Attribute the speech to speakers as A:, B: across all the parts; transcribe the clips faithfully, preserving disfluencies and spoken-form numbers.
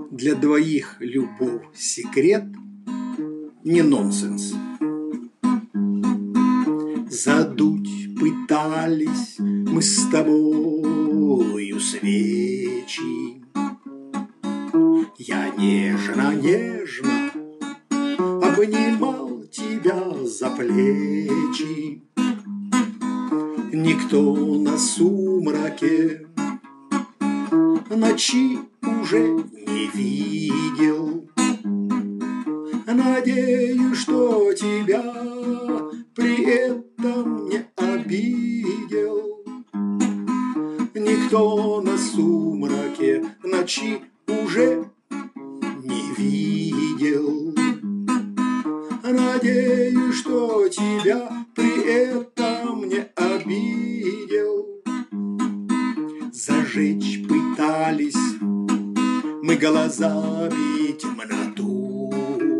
A: Для двоих любовь – секрет, не нонсенс. Задуть пытались мы с тобою свечи. Я нежно-нежно обнимал тебя за плечи. Никто на сумраке ночи уже не видел. Надеюсь, что тебя при этом не обидел. Никто на сумраке ночи уже не видел. Надеюсь, что тебя при этом не обидел. Зажечь пытались мы глазами темноту.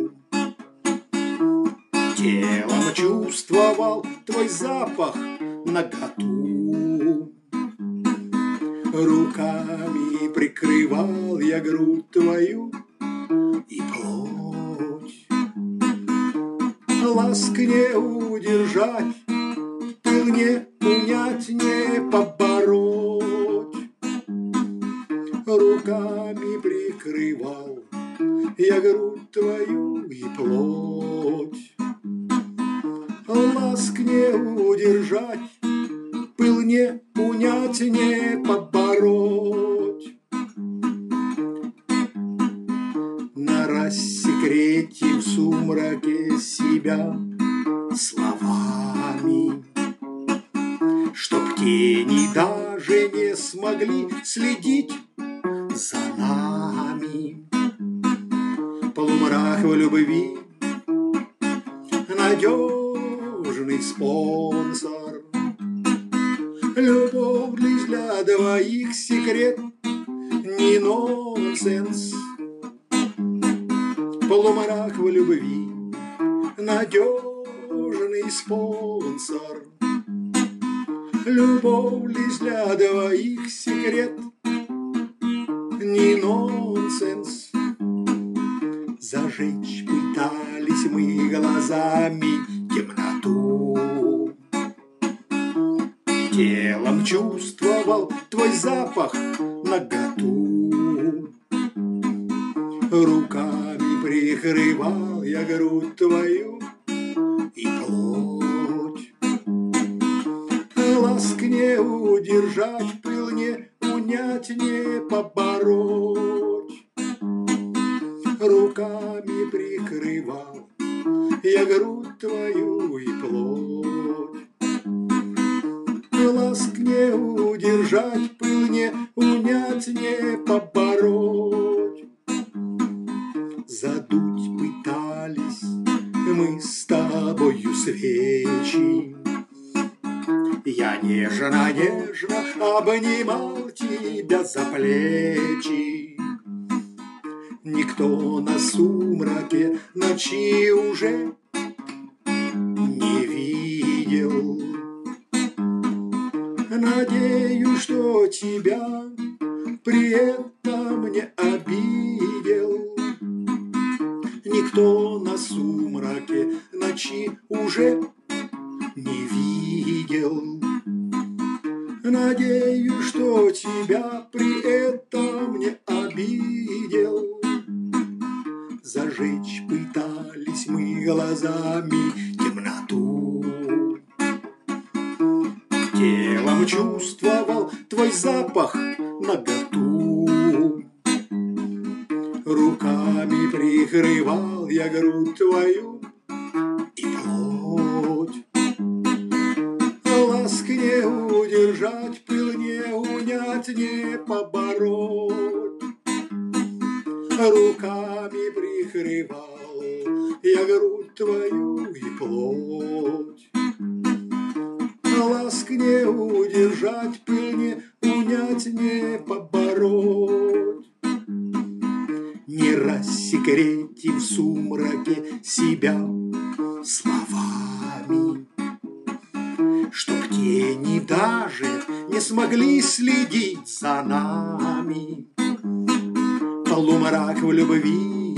A: Телом чувствовал твой запах наготу. Руками прикрывал я грудь твою и плоть. Ласк не удержать, пыл не унять, не побороть. Руками прикрывал я грудь твою и плоть. Ласк не удержать, пыл не унять, не побороть. На рассекрете в сумраке себя словами, чтоб тени даже не смогли следить за нами. Полумрак в любви — надежный спонсор. Любовь лишь для двоих секрет, не нонсенс. Полумрак в любви — надежный спонсор. Любовь лишь для двоих секрет, не нонсенс. Зажечь пытались мы глазами темноту. Телом чувствовал твой запах наготу. Руками прикрывал я грудь твою и плоть. Ласк не удержать, пыл не унять, не побороть. Руками прикрывал я грудь твою и плоть. Ласк не удержать, пыл не унять, не побороть. Задуть пытались мы с тобою свечи. Я нежно-нежно обнимал тебя за плечи. Никто на сумраке ночи уже не видел. Надеюсь, что тебя при этом не обидел. Никто на сумраке ночи уже не видел. Надеюсь, что тебя при этом не обидел. Зажечь пытались мы глазами темноту. Телом чувствовал твой запах наготу. Руками прикрывал я грудь твою и плоть. Ласк не удержать, пыл не унять, не побороть. Руками прикрывал я грудь твою и плоть. Ласк не удержать, пыл не унять, не побороть. Не рассекретив в сумраке себя словами, чтоб тени даже не смогли следить за нами. Полумрак в любви,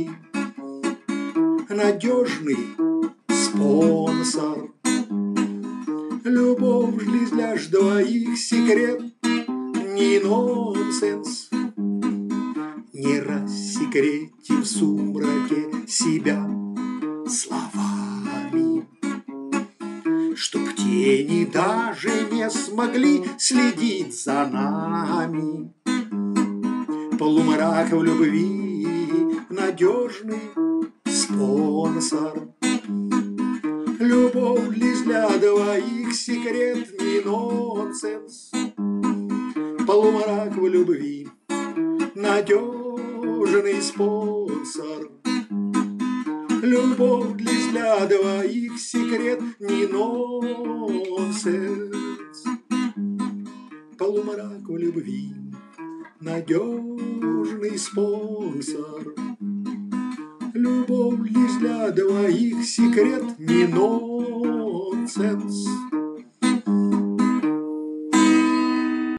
A: надежный спонсор. Любовь лишь для двоих секрет, не нонсенс. Не рассекрети в сумраке себя словами, чтоб тени даже не смогли следить за нами. Полумрак в любви, надежный спонсор. Любовь лишь для двоих секрет, не нонсенс. Полумрак в любви, надежный спонсор. Любовь лишь для двоих секрет, не нонсенс. Полумрак в любви, надежный спонсор. Любовь лишь для двоих секрет, не нонсенс.